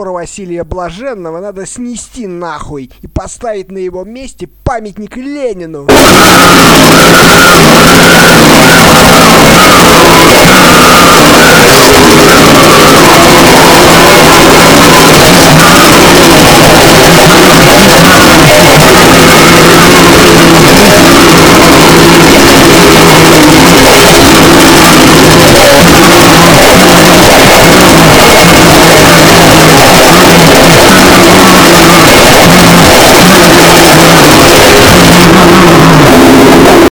собор Василия Блаженного надо снести нахуй и поставить на его месте памятник Ленину.